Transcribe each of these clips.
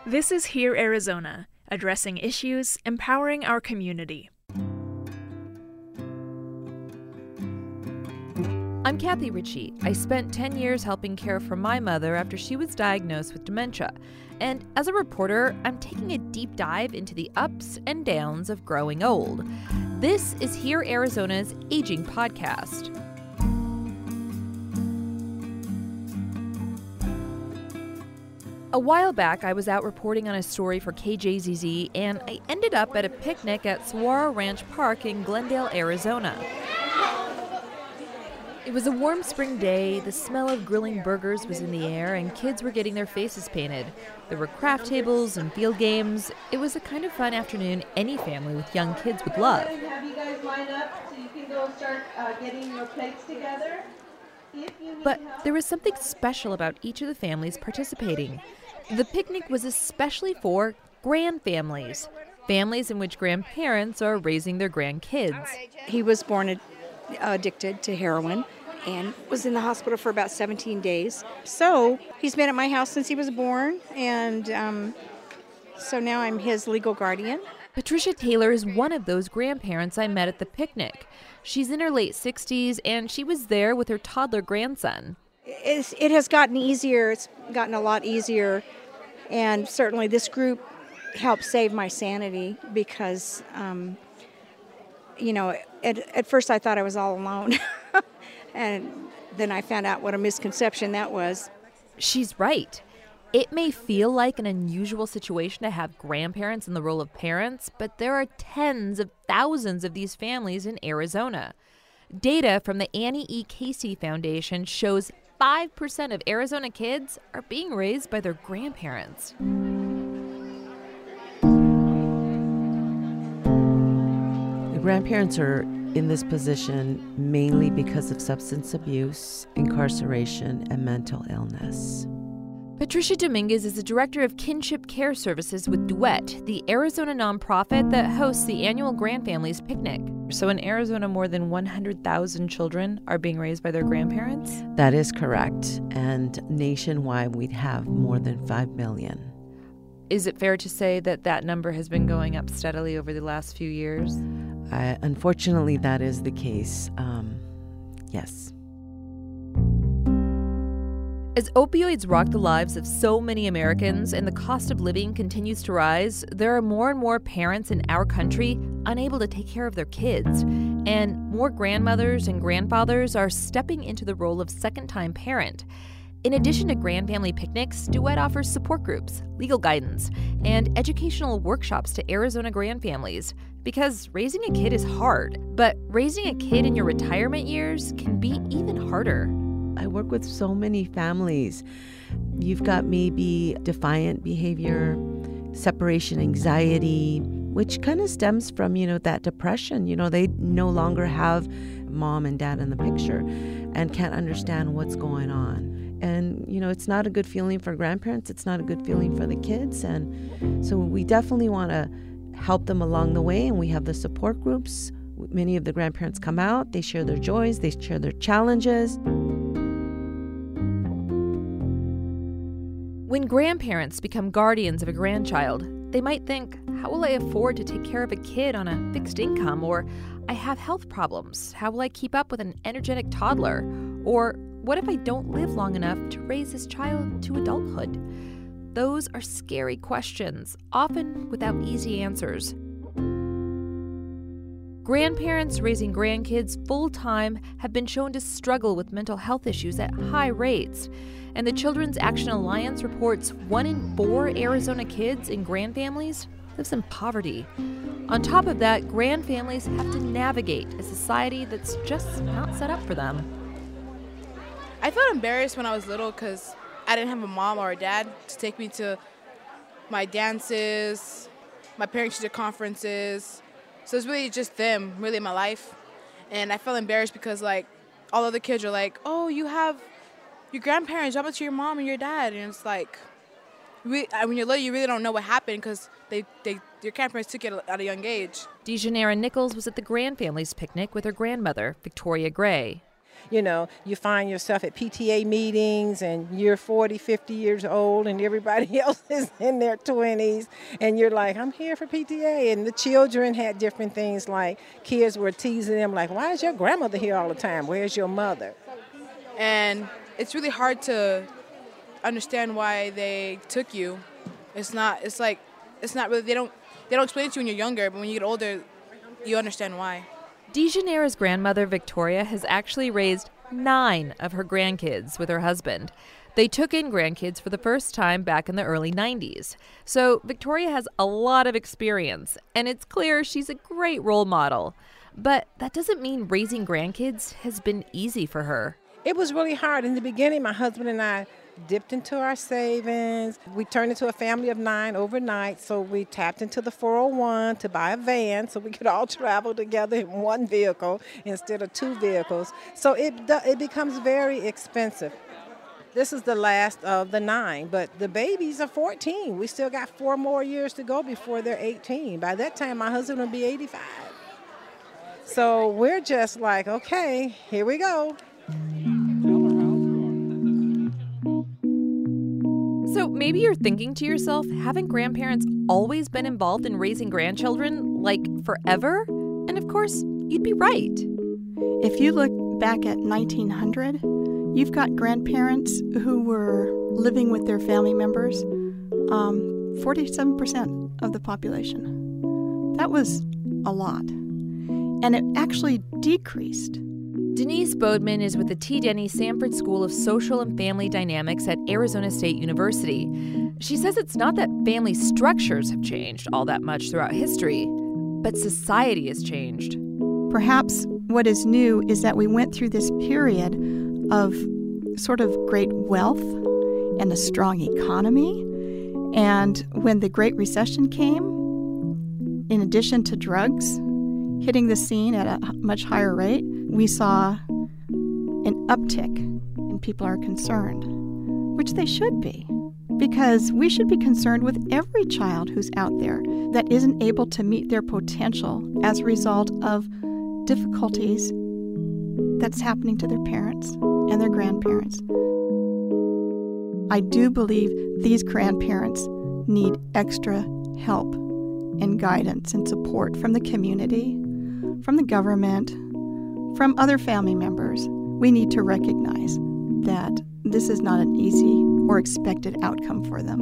This is Hear Arizona, addressing issues, empowering our community. I'm Kathy Ritchie. I spent 10 years helping care for my mother after she was diagnosed with dementia. And as a reporter, I'm taking a deep dive into the ups and downs of growing old. This is Hear Arizona's Aging Podcast. A while back, I was out reporting on a story for KJZZ, and I ended up at a picnic at Saguaro Ranch Park in Glendale, Arizona. It was a warm spring day, the smell of grilling burgers was in the air, and kids were getting their faces painted. There were craft tables and field games. It was a kind of fun afternoon any family with young kids would love. Have you guys line up so you can go start getting your plates together? But there was something special about each of the families participating. The picnic was especially for grandfamilies, families in which grandparents are raising their grandkids. He was born addicted to heroin and was in the hospital for about 17 days. So he's been at my house since he was born, and so now I'm his legal guardian. Patricia Taylor is one of those grandparents I met at the picnic. She's in her late 60s, and she was there with her toddler grandson. It has gotten easier. It's gotten a lot easier, and certainly this group helped save my sanity because, at first I thought I was all alone, and then I found out what a misconception that was. She's right. It may feel like an unusual situation to have grandparents in the role of parents, but there are tens of thousands of these families in Arizona. Data from the Annie E. Casey Foundation shows 5% of Arizona kids are being raised by their grandparents. The grandparents are in this position mainly because of substance abuse, incarceration, and mental illness. Patricia Dominguez is the director of Kinship Care Services with Duet, the Arizona nonprofit that hosts the annual Grandfamilies Picnic. So in Arizona, more than 100,000 children are being raised by their grandparents? That is correct. And nationwide, we'd have more than 5 million. Is it fair to say that that number has been going up steadily over the last few years? Unfortunately, that is the case. Yes. As opioids rock the lives of so many Americans and the cost of living continues to rise, there are more and more parents in our country unable to take care of their kids. And more grandmothers and grandfathers are stepping into the role of second-time parent. In addition to grandfamily picnics, Duet offers support groups, legal guidance, and educational workshops to Arizona grandfamilies. Because raising a kid is hard, but raising a kid in your retirement years can be even harder. I work with so many families. You've got maybe defiant behavior, separation anxiety, which kind of stems from, that depression. They no longer have mom and dad in the picture and can't understand what's going on. And, it's not a good feeling for grandparents. It's not a good feeling for the kids. And so we definitely want to help them along the way. And we have the support groups. Many of the grandparents come out. They share their joys. They share their challenges. When grandparents become guardians of a grandchild, they might think, how will I afford to take care of a kid on a fixed income? Or I have health problems. How will I keep up with an energetic toddler? Or what if I don't live long enough to raise this child to adulthood? Those are scary questions, often without easy answers. Grandparents raising grandkids full-time have been shown to struggle with mental health issues at high rates. And the Children's Action Alliance reports 1 in 4 Arizona kids in grandfamilies lives in poverty. On top of that, grandfamilies have to navigate a society that's just not set up for them. I felt embarrassed when I was little because I didn't have a mom or a dad to take me to my dances, my parent-teacher conferences. So it's really just them, really, in my life. And I felt embarrassed because, all other kids are like, oh, you have your grandparents, how about your mom and your dad? And it's like, when you're little, you really don't know what happened because your grandparents took it at a young age. Dejanera Nichols was at the Grandfamilies Picnic with her grandmother, Victoria Gray. You know, you find yourself at PTA meetings and you're 40, 50 years old and everybody else is in their 20s. And you're like, I'm here for PTA. And the children had different things, like kids were teasing them like, why is your grandmother here all the time? Where's your mother? And it's really hard to understand why they took you. It's not really, they don't explain it to you when you're younger, but when you get older, you understand why. DeJaneira's grandmother, Victoria, has actually raised 9 of her grandkids with her husband. They took in grandkids for the first time back in the early 90s. So Victoria has a lot of experience, and it's clear she's a great role model. But that doesn't mean raising grandkids has been easy for her. It was really hard. In the beginning, my husband and I dipped into our savings. We turned into a family of 9 overnight, so we tapped into the 401 to buy a van so we could all travel together in one vehicle instead of 2 vehicles. So it becomes very expensive. This is the last of the 9, but the babies are 14. We still got 4 more years to go before they're 18. By that time, my husband will be 85. So we're just like, okay, here we go. So maybe you're thinking to yourself, haven't grandparents always been involved in raising grandchildren, like forever? And of course, you'd be right. If you look back at 1900, you've got grandparents who were living with their family members, 47% of the population. That was a lot. And it actually decreased. Denise Bodman is with the T. Denny Sanford School of Social and Family Dynamics at Arizona State University. She says it's not that family structures have changed all that much throughout history, but society has changed. Perhaps what is new is that we went through this period of sort of great wealth and a strong economy. And when the Great Recession came, in addition to drugs hitting the scene at a much higher rate, we saw an uptick and people are concerned, which they should be, because we should be concerned with every child who's out there that isn't able to meet their potential as a result of difficulties that's happening to their parents and their grandparents. I do believe these grandparents need extra help and guidance and support from the community, from the government, from other family members. We need to recognize that this is not an easy or expected outcome for them.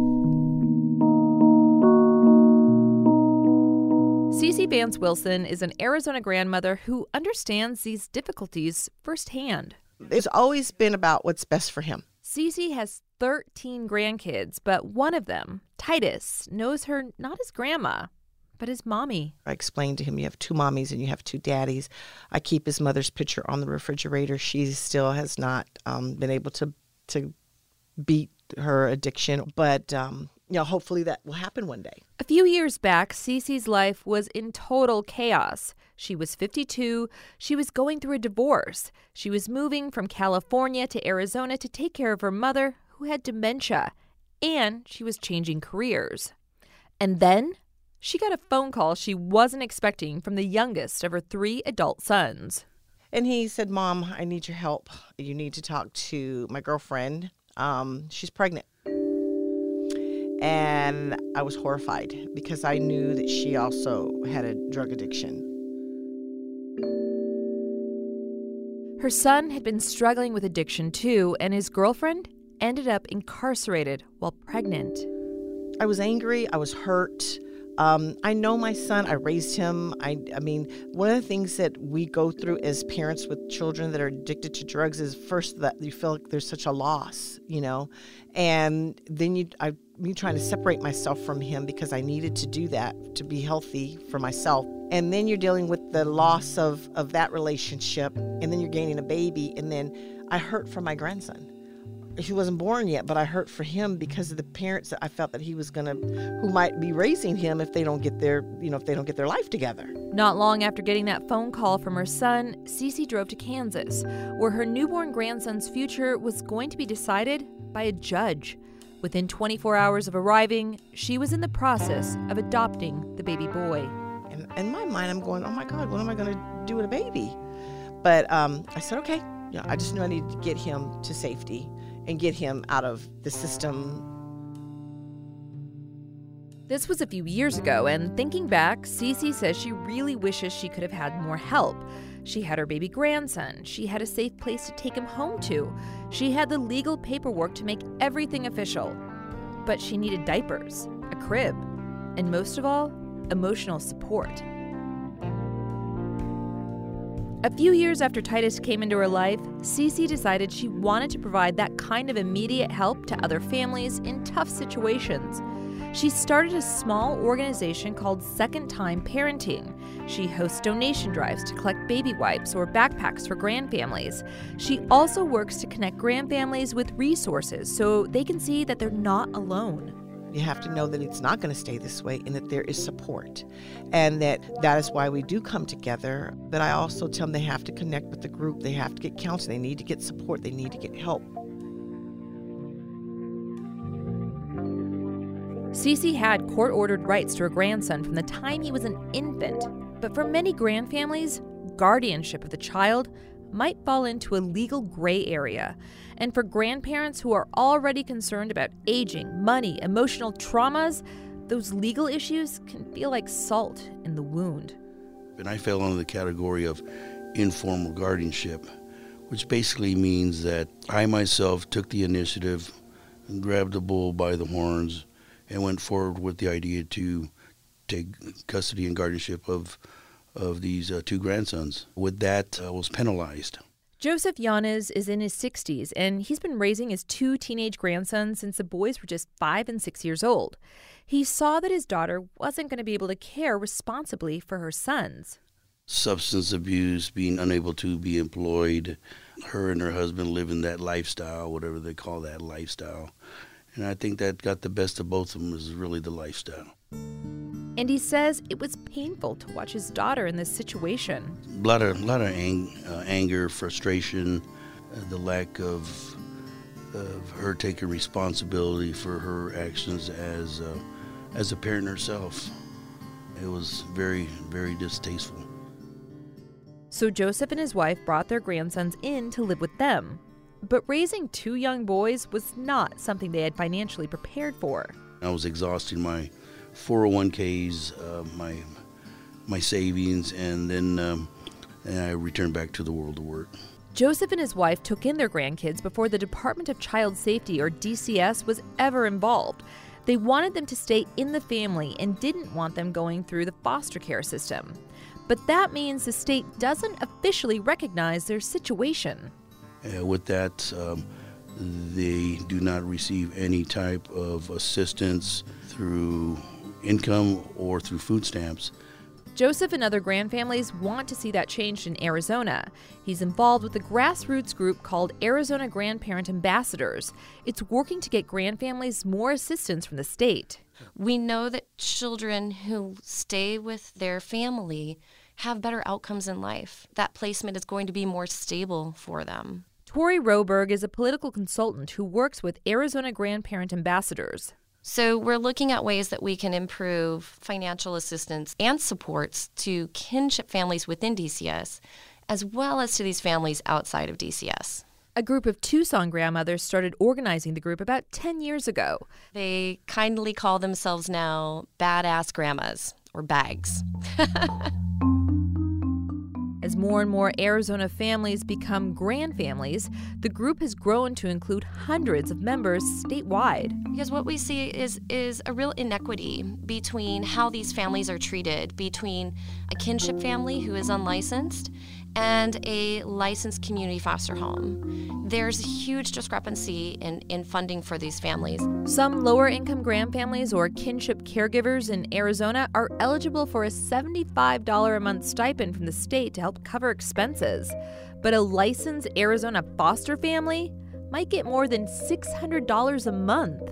Cece Vance Wilson is an Arizona grandmother who understands these difficulties firsthand. It's always been about what's best for him. Cece has 13 grandkids, but one of them, Titus, knows her not as grandma, but as mommy. I explained to him, you have 2 mommies and you have 2 daddies. I keep his mother's picture on the refrigerator. She still has not been able to beat her addiction, but hopefully that will happen one day. A few years back, Cece's life was in total chaos. She was 52. She was going through a divorce. She was moving from California to Arizona to take care of her mother, who had dementia, and she was changing careers. And then she got a phone call she wasn't expecting from the youngest of her 3 adult sons. And he said, Mom, I need your help. You need to talk to my girlfriend. She's pregnant. And I was horrified because I knew that she also had a drug addiction. Her son had been struggling with addiction too, and his girlfriend ended up incarcerated while pregnant. I was angry. I was hurt. I know my son. I raised him. I mean, one of the things that we go through as parents with children that are addicted to drugs is first that you feel like there's such a loss, and then me trying to separate myself from him because I needed to do that to be healthy for myself. And then you're dealing with the loss of that relationship, and then you're gaining a baby, and then I hurt for my grandson. He wasn't born yet, but I hurt for him because of the parents that I felt that he was who might be raising him if they don't get their life together. Not long after getting that phone call from her son, Cece drove to Kansas, where her newborn grandson's future was going to be decided by a judge. Within 24 hours of arriving, she was in the process of adopting the baby boy. And in my mind, I'm going, oh my God, what am I going to do with a baby? But I said, okay, I just knew I needed to get him to safety and get him out of the system. This was a few years ago, and thinking back, Cece says she really wishes she could have had more help. She had her baby grandson. She had a safe place to take him home to. She had the legal paperwork to make everything official. But she needed diapers, a crib, and most of all, emotional support. A few years after Titus came into her life, Cece decided she wanted to provide that kind of immediate help to other families in tough situations. She started a small organization called Second Time Parenting. She hosts donation drives to collect baby wipes or backpacks for grandfamilies. She also works to connect grandfamilies with resources so they can see that they're not alone. You have to know that it's not going to stay this way and that there is support, and that is why we do come together. But I also tell them they have to connect with the group. They have to get counseling. They need to get support. They need to get help. Cece had court-ordered rights to her grandson from the time he was an infant. But for many grandfamilies, guardianship of the child might fall into a legal gray area. And for grandparents who are already concerned about aging, money, emotional traumas, those legal issues can feel like salt in the wound. And I fell under the category of informal guardianship, which basically means that I myself took the initiative and grabbed the bull by the horns and went forward with the idea to take custody and guardianship of these two grandsons. With that, I was penalized. Joseph Yanez is in his 60s, and he's been raising his two teenage grandsons since the boys were just 5 and 6 years old. He saw that his daughter wasn't going to be able to care responsibly for her sons. Substance abuse, being unable to be employed, her and her husband living that lifestyle, whatever they call that lifestyle. And I think that got the best of both of them is really the lifestyle. And he says it was painful to watch his daughter in this situation. A lot of anger, frustration, the lack of her taking responsibility for her actions as a parent herself. It was very, very distasteful. So Joseph and his wife brought their grandsons in to live with them. But raising two young boys was not something they had financially prepared for. I was exhausting my 401ks, my savings, and then I returned back to the world of work. Joseph and his wife took in their grandkids before the Department of Child Safety, or DCS, was ever involved. They wanted them to stay in the family and didn't want them going through the foster care system. But that means the state doesn't officially recognize their situation. With that, they do not receive any type of assistance through income or through food stamps. Joseph and other grandfamilies want to see that changed in Arizona. He's involved with a grassroots group called Arizona Grandparent Ambassadors. It's working to get grandfamilies more assistance from the state. We know that children who stay with their family have better outcomes in life. That placement is going to be more stable for them. Tori Roberg is a political consultant who works with Arizona Grandparent Ambassadors. So we're looking at ways that we can improve financial assistance and supports to kinship families within DCS, as well as to these families outside of DCS. A group of Tucson grandmothers started organizing the group about 10 years ago. They kindly call themselves now Badass Grandmas, or BAGs. As more and more Arizona families become grandfamilies, the group has grown to include hundreds of members statewide. Because what we see is a real inequity between how these families are treated, between a kinship family who is unlicensed and a licensed community foster home. There's a huge discrepancy in funding for these families. Some lower-income grandfamilies or kinship caregivers in Arizona are eligible for a $75 a month stipend from the state to help cover expenses. But a licensed Arizona foster family might get more than $600 a month.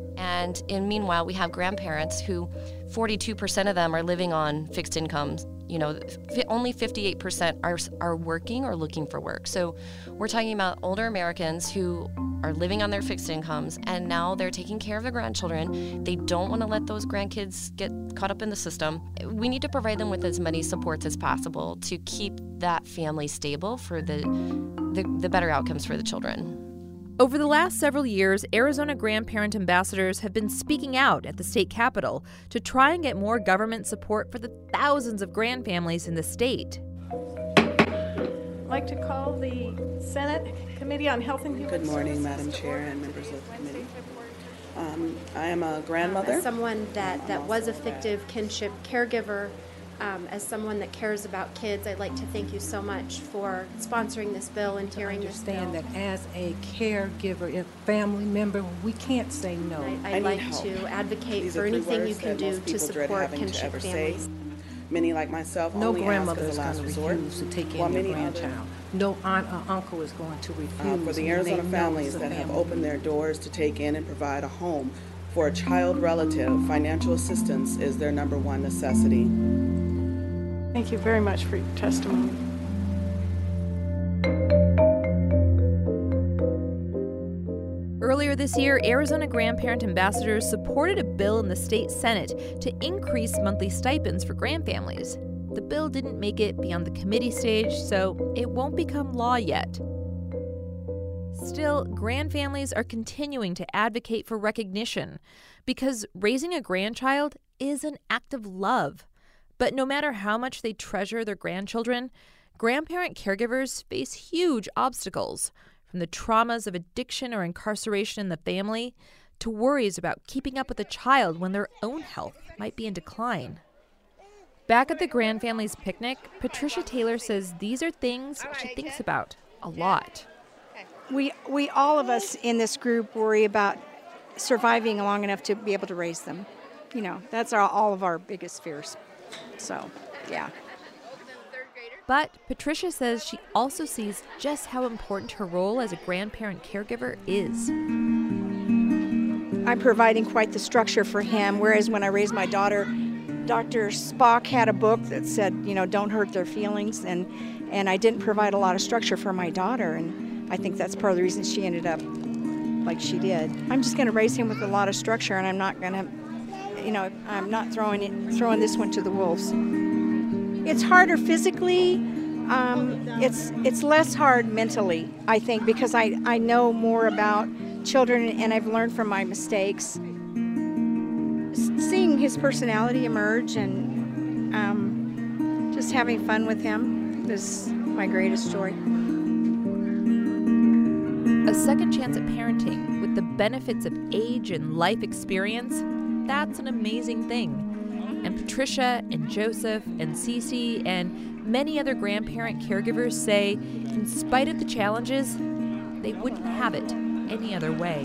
And meanwhile, we have grandparents who 42% of them are living on fixed incomes, only 58% are working or looking for work. So we're talking about older Americans who are living on their fixed incomes, and now they're taking care of their grandchildren. They don't want to let those grandkids get caught up in the system. We need to provide them with as many supports as possible to keep that family stable for the better outcomes for the children. Over the last several years, Arizona grandparent ambassadors have been speaking out at the state capitol to try and get more government support for the thousands of grandfamilies in the state. I'd like to call the Senate Committee on Health and Human Services. Good morning, Madam Chair and members of the committee. I am a grandmother. As someone that was a fictive kinship caregiver, as someone that cares about kids, I'd like to thank you so much for sponsoring this bill and hearing this bill. Understand that as a caregiver, a family member, we can't say no. I'd like to advocate for anything you can do to support kinship families. Many like myself no only grandmother ask is as a going last to resort. refuse to take in their grandchild. No aunt or uncle is going to refuse. For the Arizona families that have opened their doors to take in and provide a home for a child relative, financial assistance is their number one necessity. Thank you very much for your testimony. Earlier this year, Arizona grandparent ambassadors supported a bill in the state Senate to increase monthly stipends for grandfamilies. The bill didn't make it beyond the committee stage, so it won't become law yet. Still, grandfamilies are continuing to advocate for recognition because raising a grandchild is an act of love. But no matter how much they treasure their grandchildren, grandparent caregivers face huge obstacles, from the traumas of addiction or incarceration in the family to worries about keeping up with a child when their own health might be in decline. Back at the grandfamily's picnic, Patricia Taylor says these are things she thinks about a lot. We all of us in this group worry about surviving long enough to be able to raise them. You know, that's all of our biggest fears. So, yeah. But Patricia says she also sees just how important her role as a grandparent caregiver is. I'm providing quite the structure for him, whereas when I raised my daughter, Dr. Spock had a book that said, you know, don't hurt their feelings, and I didn't provide a lot of structure for my daughter, and I think that's part of the reason she ended up like she did. I'm just going to raise him with a lot of structure, and I'm not going to, you know, I'm not throwing this one to the wolves. It's harder physically. It's less hard mentally, I think, because I know more about children and I've learned from my mistakes. Seeing his personality emerge and just having fun with him is my greatest joy. A second chance at parenting with the benefits of age and life experience, that's an amazing thing. And Patricia and Joseph and Cece and many other grandparent caregivers say, in spite of the challenges, they wouldn't have it any other way.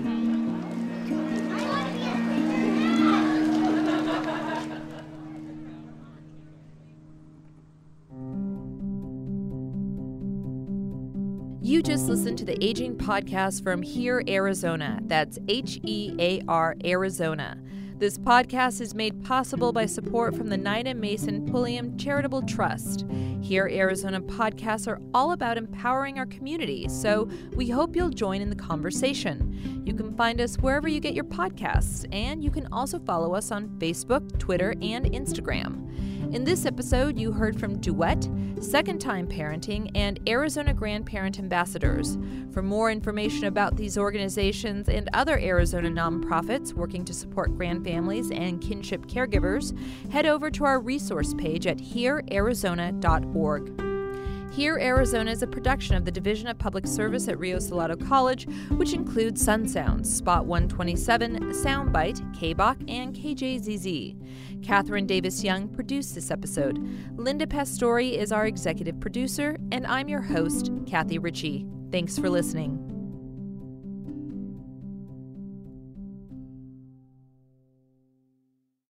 You just listened to the Aging Podcast from Here, Arizona. That's HEAR, Arizona. This podcast is made possible by support from the Nina Mason Pulliam Charitable Trust. Here, Arizona podcasts are all about empowering our community, so we hope you'll join in the conversation. You can find us wherever you get your podcasts, and you can also follow us on Facebook, Twitter, and Instagram. In this episode, you heard from Duet, Second Time Parenting, and Arizona Grandparent Ambassadors. For more information about these organizations and other Arizona nonprofits working to support grandfamilies and kinship caregivers, head over to our resource page at herearizona.org. Here, Arizona is a production of the Division of Public Service at Rio Salado College, which includes Sun Sounds, Spot 127, Soundbite, KBOC, and KJZZ. Catherine Davis-Young produced this episode. Linda Pastori is our executive producer, and I'm your host, Kathy Ritchie. Thanks for listening.